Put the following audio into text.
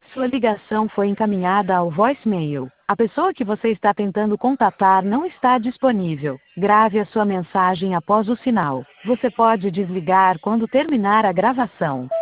Sua ligação foi encaminhada ao voicemail. A pessoa que você está tentando contatar não está disponível. Grave a sua mensagem após o sinal. Você pode desligar quando terminar a gravação.